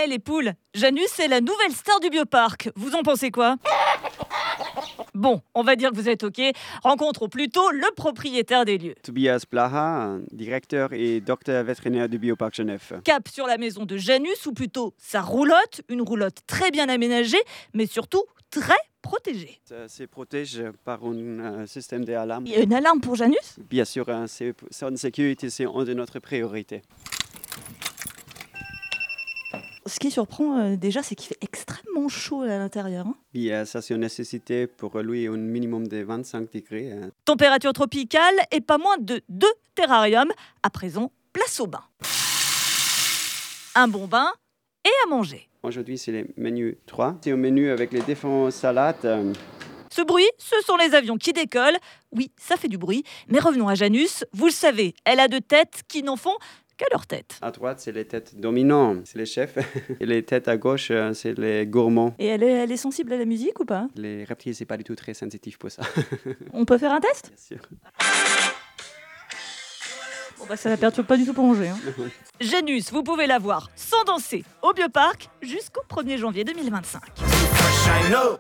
les poules, Janus est la nouvelle star du bioparc. Vous en pensez quoi ? Bon, on va dire que vous êtes OK. Rencontrons plutôt le propriétaire des lieux. Tobias Blaha, directeur et docteur vétérinaire du Bioparc Genève. Cap sur la maison de Janus, ou plutôt sa roulotte. Une roulotte très bien aménagée, mais surtout très protégée. Ça se protège par un système d'alarme. Il y a une alarme pour Janus ? Bien sûr, son sécurité, c'est une de notre priorité. Ce qui surprend déjà, c'est qu'il fait extrêmement chaud à l'intérieur. Oui, ça c'est une nécessité pour lui un minimum de 25 degrés. Température tropicale et pas moins de 2 terrariums. À présent, place au bain. Un bon bain et à manger. Aujourd'hui, c'est le menu 3. C'est un menu avec les différentes salades. Ce bruit, ce sont les avions qui décollent. Oui, ça fait du bruit. Mais revenons à Janus. Vous le savez, elle a 2 têtes qui n'en font qu'à leur tête. À droite, c'est les têtes dominantes, c'est les chefs. Et les têtes à gauche, c'est les gourmands. Et elle est sensible à la musique ou pas ? Les reptiles, c'est pas du tout très sensitif pour ça. On peut faire un test ? Bien sûr. Bon ça ne perturbe pas du tout pour manger. Janus, vous pouvez la voir sans danser au Bioparc jusqu'au 1er janvier 2025.